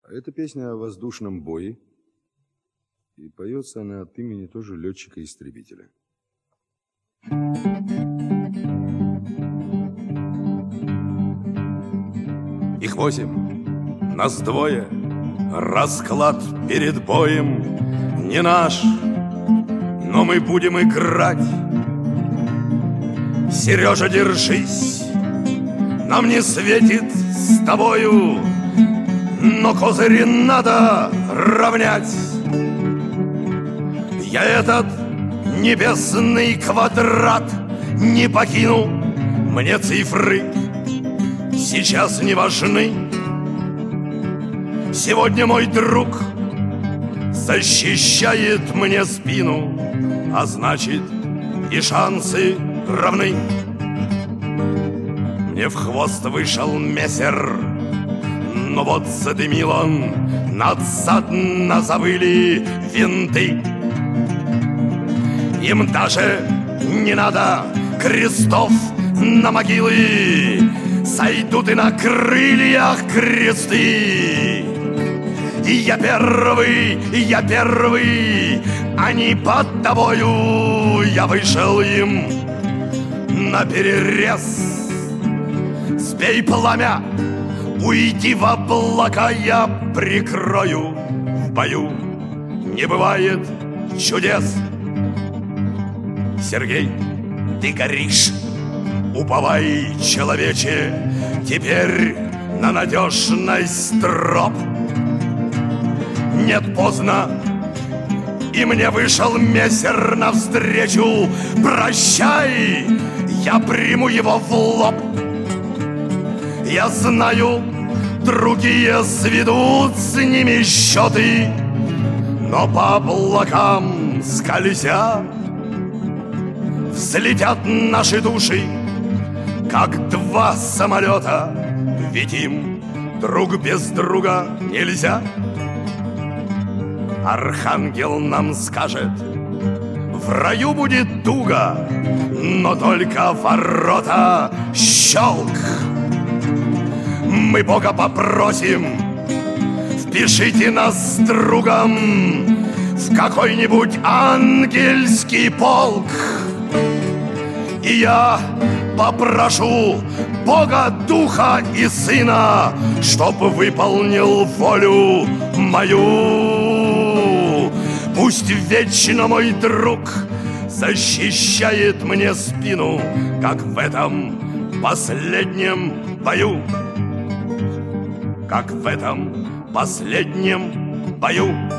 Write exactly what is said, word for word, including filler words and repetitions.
Это песня о воздушном бое, и поется она от имени тоже летчика-истребителя. Их восемь, нас двое, расклад перед боем не наш, но мы будем играть. Сережа, держись, нам не светит с тобою, но козыри надо равнять. Я этот небесный квадрат не покину, мне цифры сейчас не важны. Сегодня мой друг защищает мне спину, а значит и шансы равны. Мне в хвост вышел мессер, но вот задымил он, надсадно завыли винты. Им даже не надо крестов на могилы, сойдут и на крыльях кресты. И я первый, и я первый, они под тобою, я вышел им на перерез. Сбей пламя, уйди в облака, я прикрою в бою, не бывает чудес. Сергей, ты горишь, уповай, человече, теперь на надежность троп. Нет, поздно, и мне вышел мессер навстречу. Прощай, я приму его в лоб. Я знаю, другие сведут с ними счеты, но по облакам скользя взлетят наши души, как два самолета, ведь им друг без друга нельзя. Архангел нам скажет, в раю будет туго, но только ворота щелк. Мы Бога попросим, впишите нас с другом в какой-нибудь ангельский полк. И я попрошу Бога, Духа и Сына, чтоб выполнил волю мою. Пусть вечно мой друг защищает мне спину, как в этом последнем бою, как в этом последнем бою.